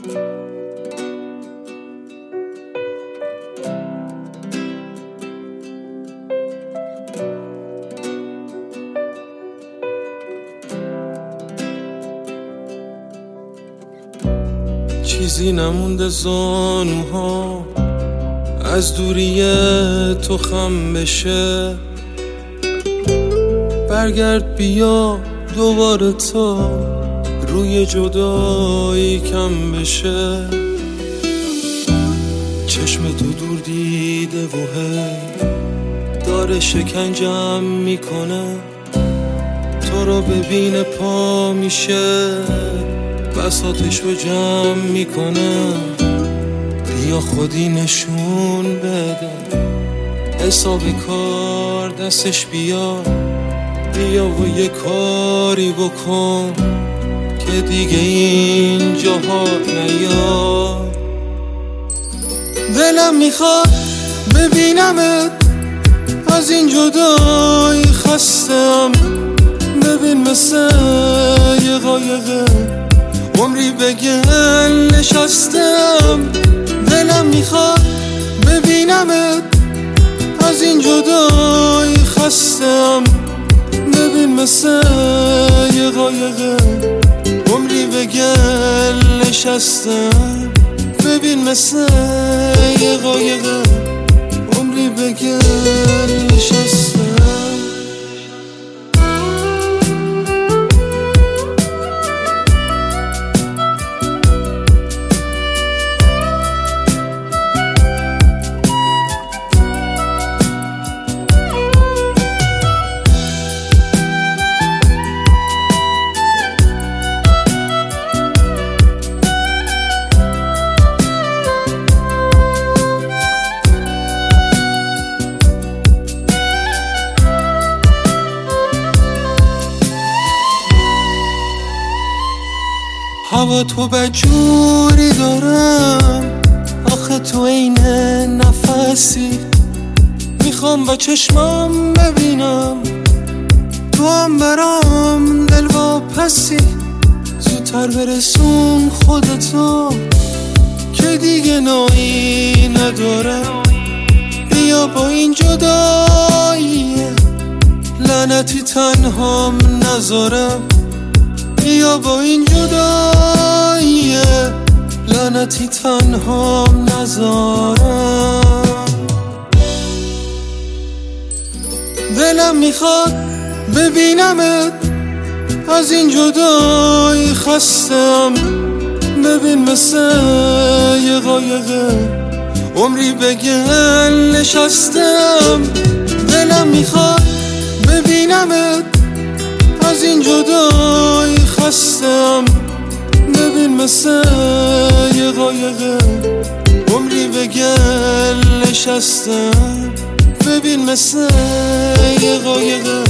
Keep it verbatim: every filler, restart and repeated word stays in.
چیزی نمونده زانوها از دوری تو خم بشه، برگرد بیا دوباره تا روی جدایی کم بشه. چشم تو دور دیده و هی داره شکنجم میکنه، تو رو ببینه پا میشه بساطش رو جمع میکنه. بیا خودی نشون بده حساب کار دستش بیا، بیا و یه کاری بکن که دیگه این جاها نیا. دلم میخواد ببینمت از این جدایی خستم، ببین مثل یه قایقه عمری به گل نشستم. دلم میخواد ببینمت از این جدایی خستم، ببین مثل یه قایقه عمری به گل نشستم، ببین مثل یه قایقه عمری به گل نشستم. هوا تو بجوری دارم، آخه تو عین نفسی، میخوام با چشمام ببینم تو هم برام دل واپسی. زودتر برسون خودتو که دیگه نایی نداره، بیا با این جدایی لعنتی تنهام نذارم، بیا با این جدایی لعنتی تنهام نذارم. دلم میخواد ببینمت از این جدایی خستم، ببین مثل یه قایقه عمری به گل نشستم. دلم میخواد ببینمت از این جدایی خستم، ببین مثل یه قایقه عمری به گل نشستم، ببین مثل یه قایقه